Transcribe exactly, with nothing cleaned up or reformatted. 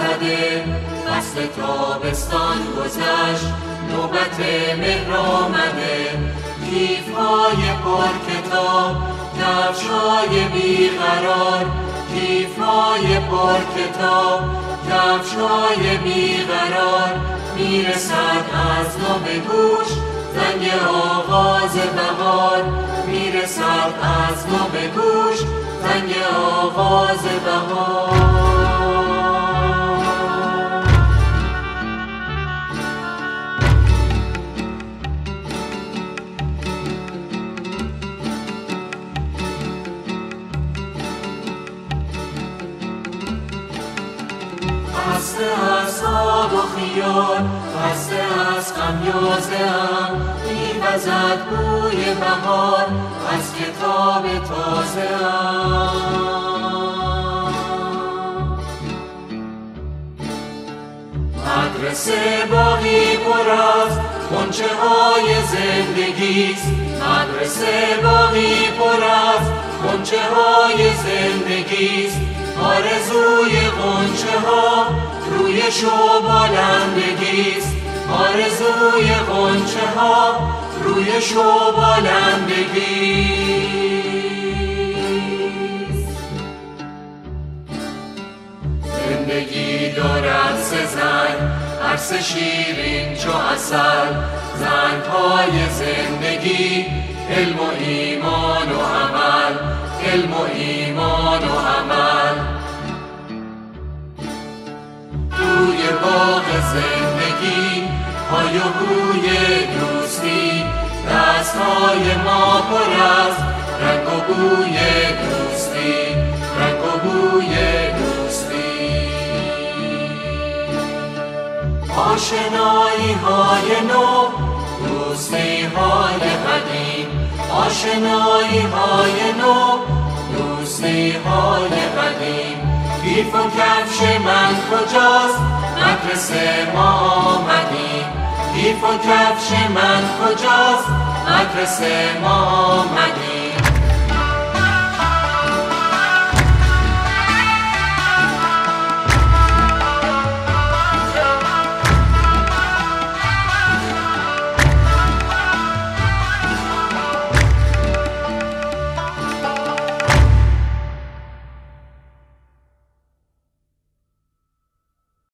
زده، فصل تابستان گذشت، نوبت مهر آمده. کیف‌های پر کتاب، کفش‌های بیقرار، کیف‌های پر کتاب، کفش‌های بیقرار. میرسد از نو به گوش زنگ آغاز بهار، میرسد از نو به گوش زنگ آغاز بهار. خسته از خواب و خیال، خسته از خمیازه‌ام، می‌وزد بوی بهار از کتاب تازه‌ام. مدرسه باغی پر از غنچه‌های زندگیست، مدرسه باغی پر از غنچه‌های زندگیست. آرزوی غنچه‌ها روی شوبالندگیست، آرزوی غنچه‌ها روی شوبالندگیست. زندگی دارد سه زنگ، هر سه شیرین چو عسل. زنگ‌های زندگی علم و ایمان و عمل، علم و ایمان و عمل. توی باغ زندگی های و بوی دوستی، دستهای ما پر از رنگ و بوی دوستی، رنگ و بوی دوستی. آشنایی های نو، دوستی های قدیم، آشنایی های نو، دوستی های قدیم. کیف و کفش من کجاست؟ مدرسه ما آمدیم. کیف و کفش من کجاست؟ مدرسه ما آمدیم.